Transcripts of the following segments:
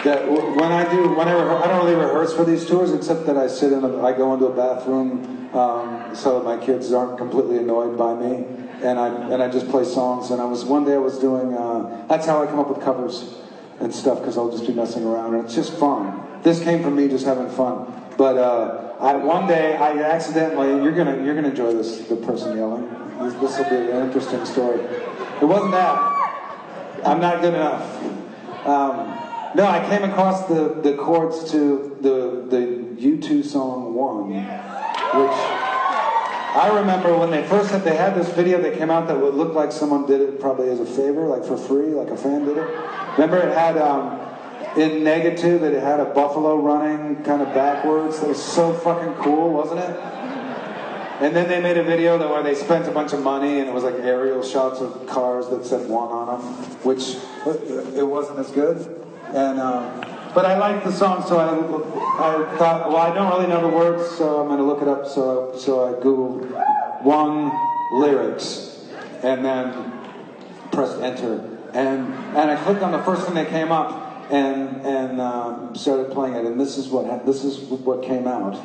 that I don't really rehearse for these tours, except that I go into a bathroom so that my kids aren't completely annoyed by me, and I just play songs. And one day I was doing that's how I come up with covers and stuff, because I'll just be messing around, and it's just fun. This came from me just having fun. But one day I accidentally, you're gonna enjoy this, the person yelling. This will be an interesting story. It wasn't that. I'm not good enough. No, I came across the chords to the U2 song One, which I remember when they had this video that came out that would look like someone did it probably as a favor, like for free, like a fan did it. Remember it had, in negative, it had a buffalo running kind of backwards. That was so fucking cool, wasn't it? And then they made a video where they spent a bunch of money, and it was like aerial shots of cars that said One on them, which it wasn't as good. And but I liked the song, so I thought, well, I don't really know the words, so I'm going to look it up. So I googled One lyrics, and then pressed enter, and I clicked on the first thing that came up, and started playing it, and this is what came out.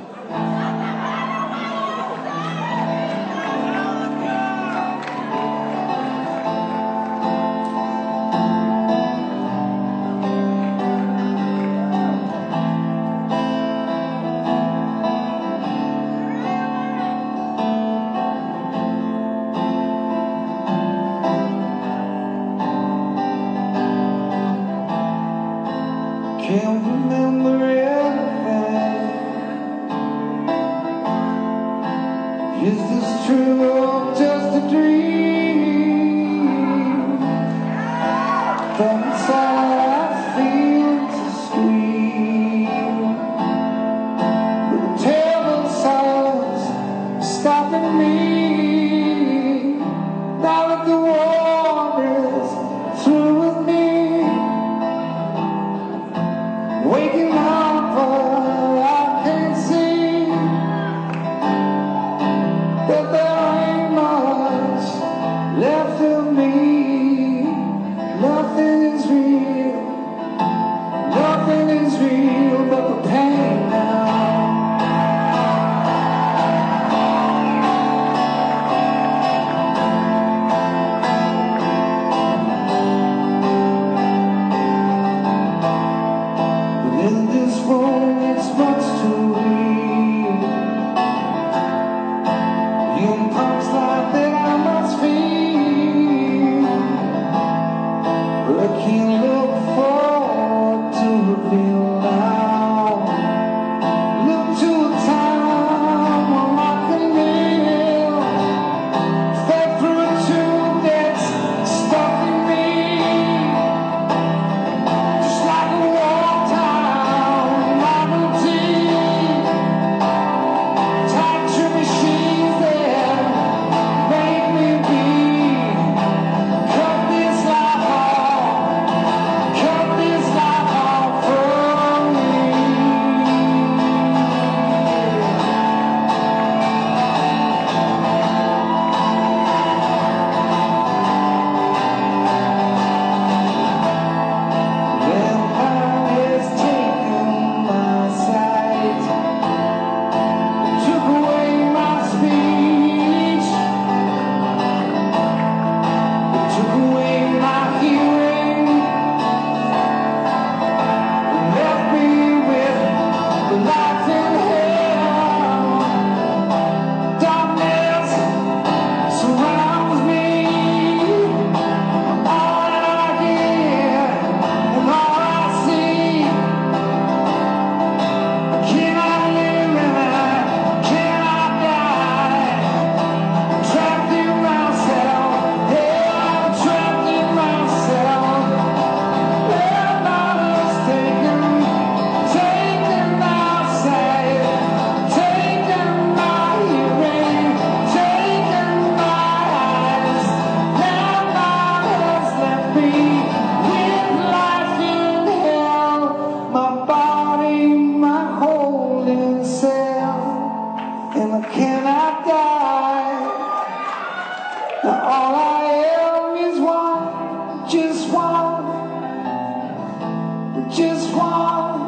Can't remember everything. Is this true or just a dream? From inside I feel to scream, but the terrible silence stopping me. Now that the war is through with me, waking up, I can't see that there ain't much left of me. Nothing is real, nothing is real but the pain now. In this world, it's much too real. You punch like that I must feel, but I can't look forward to reveal now. Look to a time when I can live. Step through a tube that's stuck in me, just like a wartime. Just one,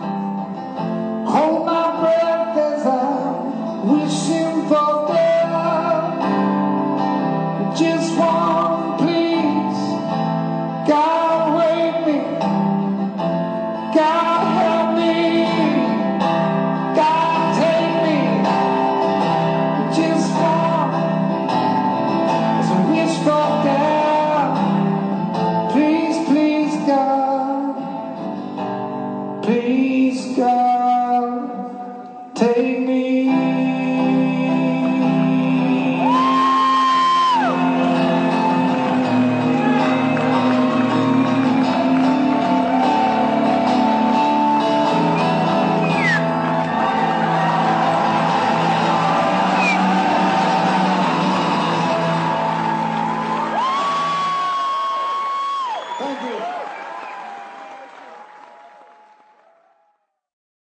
hold my breath as I wish him for death. Just one, please, God wake me, God help me, God take me. Just one, as I wish for death. Please, please, God, please, God, take me.